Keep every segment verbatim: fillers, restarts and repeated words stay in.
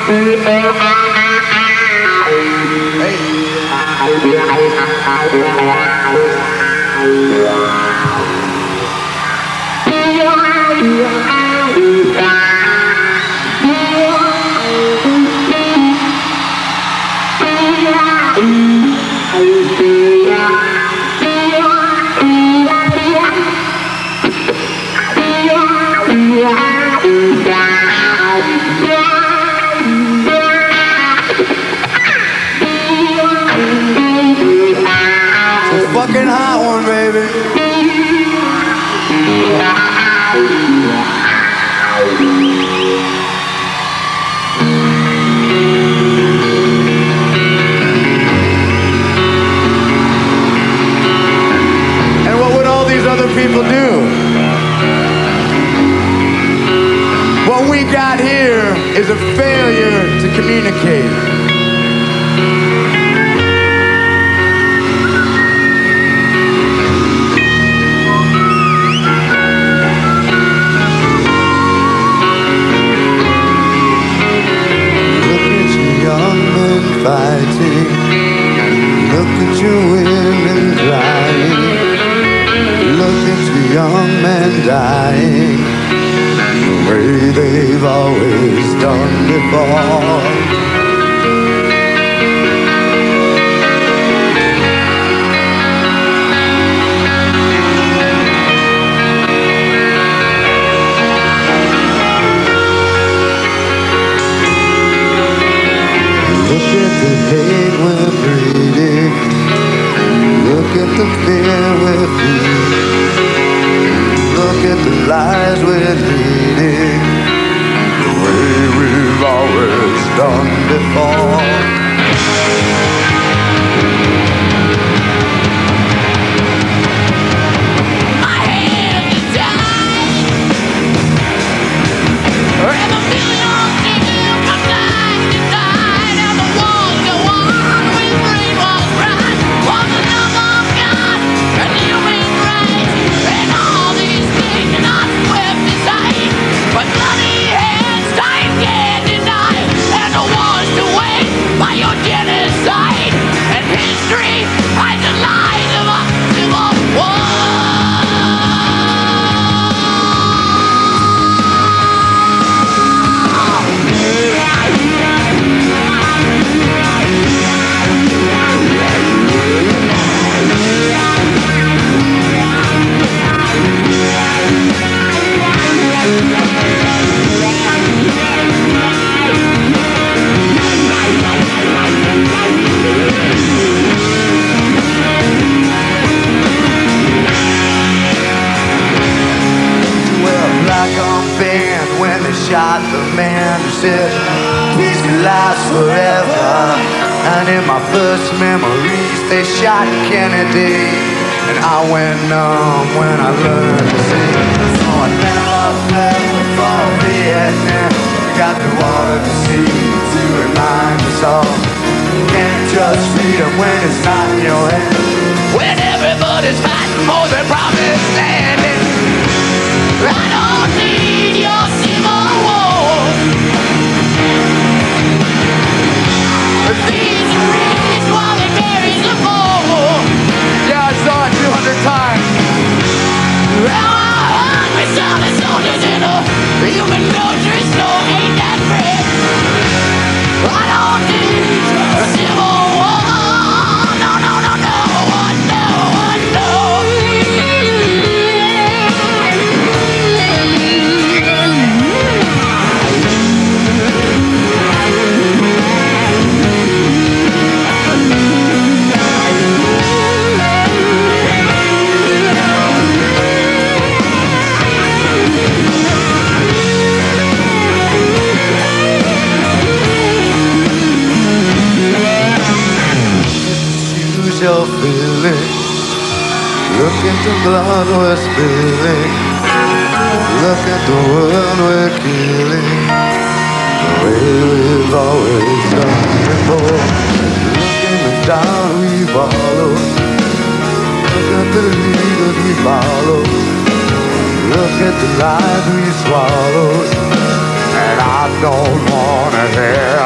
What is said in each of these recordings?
Fucking hot one, baby. And what would all these other people do? What we got here is a failure to communicate. Fighting. Look at your women crying. Look at your young men dying, the way they've always done before. Hate we're breeding. Look at the fear we're feeding. Look at the lies we're leading, the way we've always done before. Shot the man who said peace can last forever. And in my first memories they shot Kennedy, and I went numb when I learned to see. So I never fell for Vietnam. Got the water to see to remind us all. You can't trust freedom when it's not in your hand, when everybody's fighting for their promised land. And I don't need your civil war. These trees while they bury the ball. Yeah, I saw it two hundred times. Now I'm hungry, solid soldiers in a human grocery store. Ain't that bread? I don't need a civil war. No, no, no, no, no, no. You're feeling. Look at the blood we're spilling. Look at the world we're killing, the way we've always done before. Look in the down we follow. Look at the leaders we follow. Look at the lies we swallow. And I don't wanna hear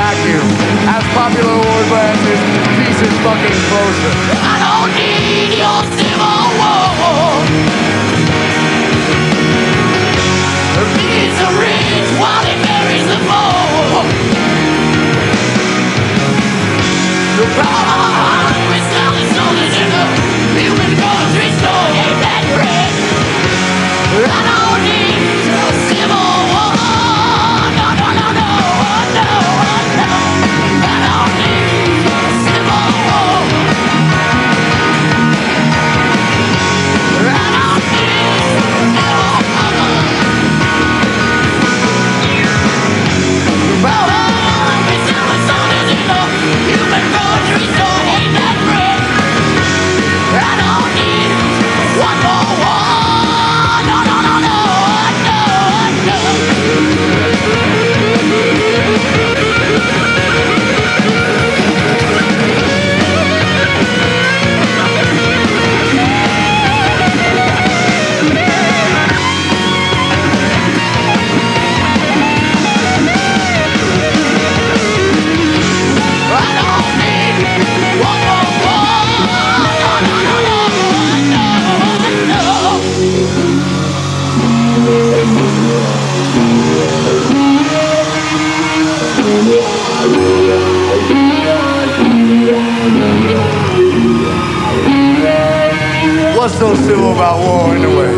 vacuum. As popular award brands is pieces fucking closer. I don't need your civil war. It's a rich while it buries the poor. The power with selling soldiers in the human grocery store. Ain't that bread? I don't need your civil war. No, no, no, no, no, no. I don't need your civil war. I don't need your civil war. What's so civil about war anyway?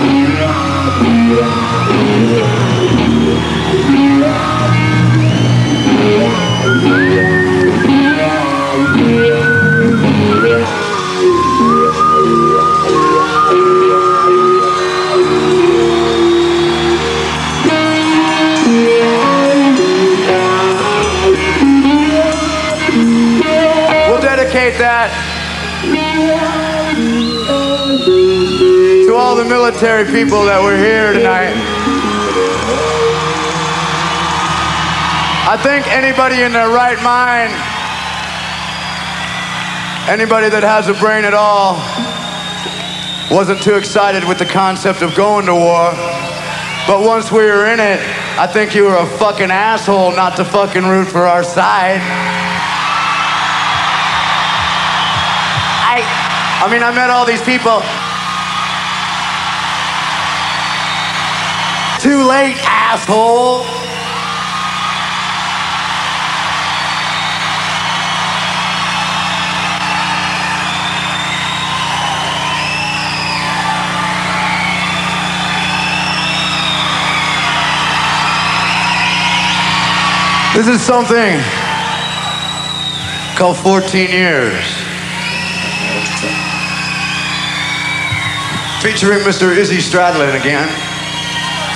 We'll dedicate that to all the military people that were here tonight. I think anybody in their right mind, anybody that has a brain at all, wasn't too excited with the concept of going to war. But once we were in it, I think you were a fucking asshole not to fucking root for our side. I, I mean, I met all these people. Too late, asshole. This is something called fourteen years. Featuring Mister Izzy Stradlin again.